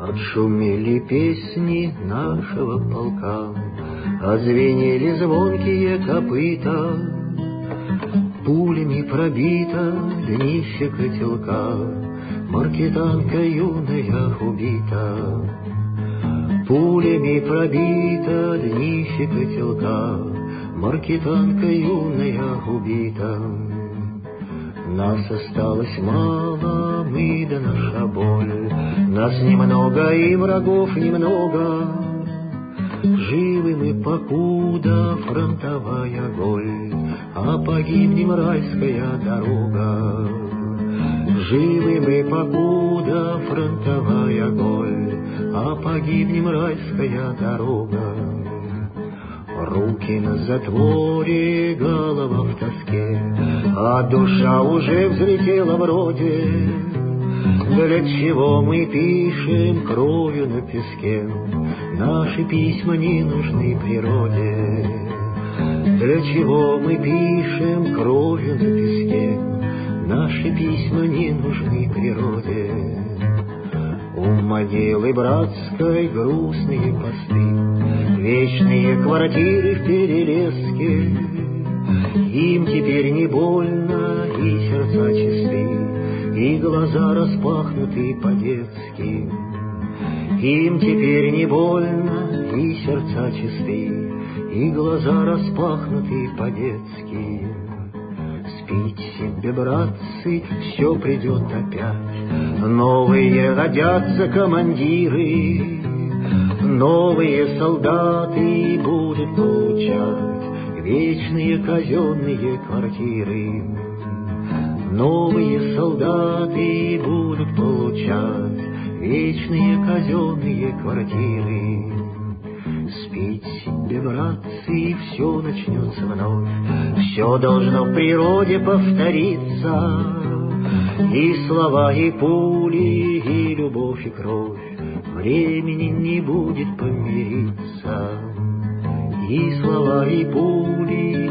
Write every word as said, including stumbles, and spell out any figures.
Отшумели песни нашего полка, отзвенели звонкие копыта, пулями пробита днище котелка, маркетанка юная убита. Пулями пробита днище котелка, маркетанка юная убита. Нас осталось мало, мы да наша боль, нас немного и врагов немного. Живы мы, покуда фронтовая голь, а погибнем райская дорога. Живы мы, покуда фронтовая голь, а погибнем райская дорога. Руки на затворе, голова в тоске, а душа уже взлетела вроде. Для чего мы пишем кровью на песке? Наши письма не нужны природе. Для чего мы пишем кровью на песке? Наши письма не нужны природе. У могилы братской грустные посты, вечные квартиры в перелеске. Им теперь не больно, и сердца чисты, и глаза распахнуты по-детски. Им теперь не больно, и сердца чисты, и глаза распахнуты по-детски. Спите себе, братцы, все придет опять. Новые родятся командиры, новые солдаты будут получать вечные казенные квартиры. Новые солдаты будут получать вечные казенные квартиры. Спите себе, братцы, и все начнется вновь. Все должно в природе повториться, и слова, и пули, и любовь, и кровь. Времени не будет помириться. И слова, и пули,